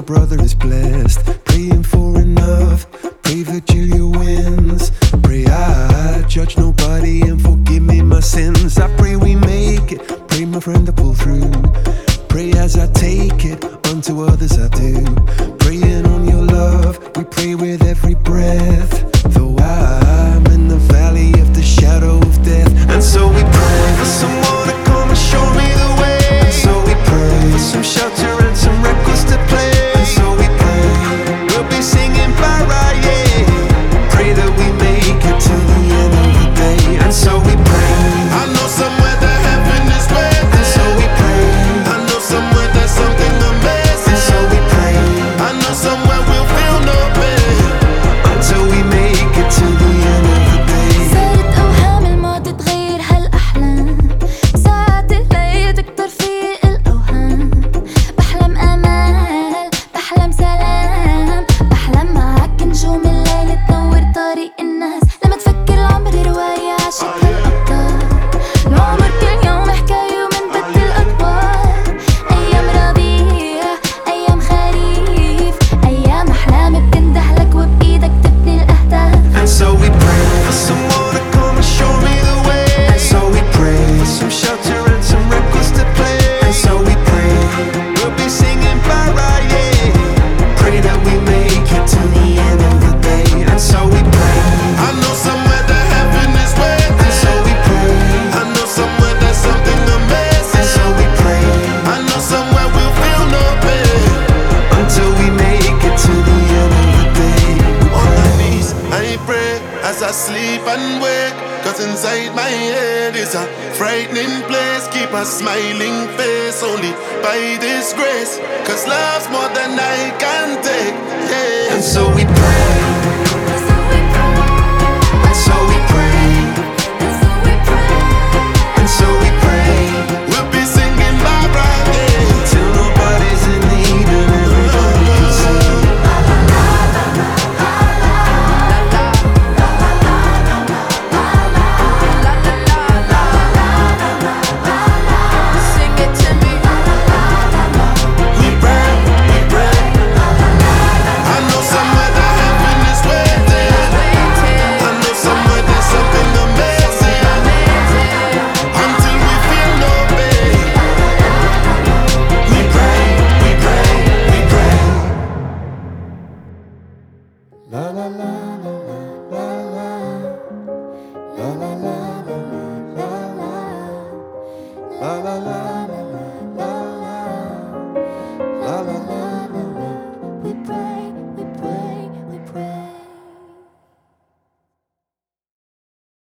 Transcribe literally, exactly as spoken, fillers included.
brother is blessed. Praying for enough, pray Virgilia wins. Pray I judge nobody and forgive me my sins. I pray we make it, pray my friend to pull through. Pray as I take it, unto others I do. Praying on your love, we pray with every breath. Though I'm in the valley of the shadow of death. And so we pray for someone to come and show me the way. And so we pray for some shelter and some records to play. And so we pray, we'll be singing para, yeah. Pray that we make it to the end of the day. And so we pray, I know somewhere that heaven is waiting. and so we pray, I know somewhere there's something amazing. and so we pray, I know somewhere we'll feel no pain until we make it to the end of the day. صارت أوهام الماضي تغير هالأحلام. ساعات الليل تكتر في الأوهام. بحلم أمال، بحلم سلام. بحلم معاك نجوم الليل تنور طريق الناس. لما تفكر العمر رواية عاشق هالأبطال. العمر كل يوم حكاية ومنبدل الأطوار. أيام ربيع، أيام خريف، أيام أحلام بتندهلك وبإيدك تبني الأهداف. And so we pray for someone to come and show me the way. And so we pray for some shelter and some records to play. And so we pray, we'll be singing para, yeah. Pray that we make it to the end of the day. And so we pray, I know somewhere that heaven is waiting. and so we pray, I know somewhere there's something amazing. and so we pray, I know somewhere we'll feel no pain until we make it to the end of the day. on my knees, I pray as I sleep and wake. Cause inside my head is a frightening place. Keep a smiling face only by this grace. Cause love's more than I can take, yeah. And so we pray,